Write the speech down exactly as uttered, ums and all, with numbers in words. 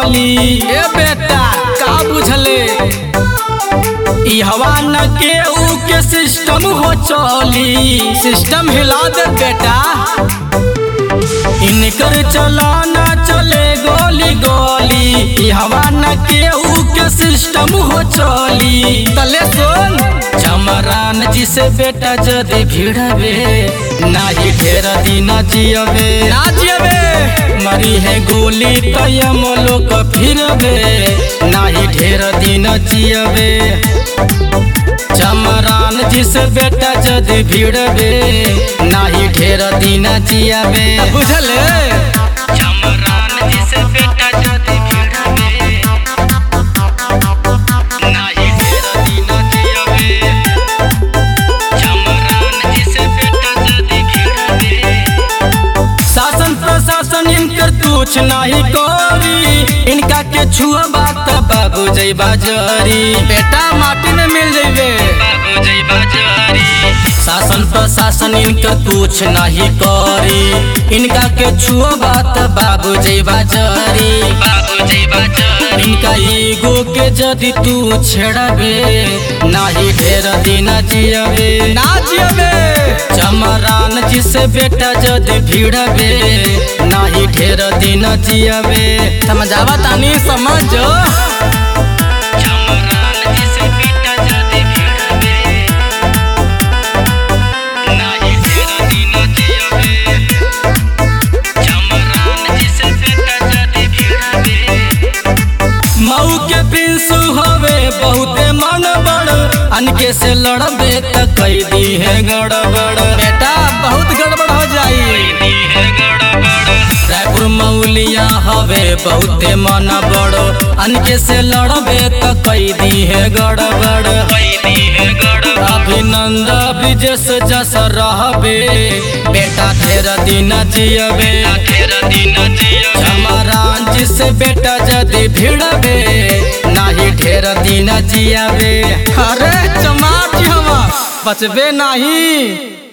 चली। ए बेटा का बुझले ई हवा न केहू के सिस्टम हो चली। सिस्टम हिला दे बेटा इनकर चलाना चले गोली गोली। ई हवा न केहू के सिस्टम हो चली। तले सुन चमरान जी से बेटा जदि भिड़बे नाही ढेर दिन जियबे ना जियबे। मरी है गोली तयम लोक फिरबे नाही ढेर दिन जियबे। चमरान जी से बेटा जदि भिड़बे नाही ढेर दिन जियबे। बुझले चमरान जी से बेटा जदि भिड़बे नाही ढेर दिन जियबे। चमरान जी से बेटा जदि भिड़बे शासन प्रशासन इनकर कुछ नहीं करी। इनका के छुआ बात बाबू जई बाजारी। बेटा माटी में मिल जइबे बाबू जई बाजारी। शासन प्रशासन इनका कुछ नहीं करी। इनका के छुआ बात बाबू जई बाजारी बाबू जई बाजारी। इनका ईगो के जदि तू छेड़बे नाही ढेर दिन जियबे ना जियबे। चमरान जी से बेटा जदि भिड़बे नाही ढेर दिन जियबे। समझावा तानी समझ चमरान जी से बेटा जदि भिड़बे नाही ढेर दिन जियबे। चमरान जी से बेटा जदि भिड़बे मऊ के पिंसु हवे बहुते मन बड़। अनके से लड़बे त कई दी है गड़बड़। बेटा बहुत गड़बड़ हो जाई। रायपुर मौलिया हवे बहुते मन बड़ो। अनके से लड़बे त कई दी है गड़बड़। अभिनंद विजस जस रहबे बेटा ढेर दिन जियबे। चमरान जी से बेटा जदि भिड़बे नाही ढेर दिन जियबे। अरे चमार जी हवा बचबे नहीं।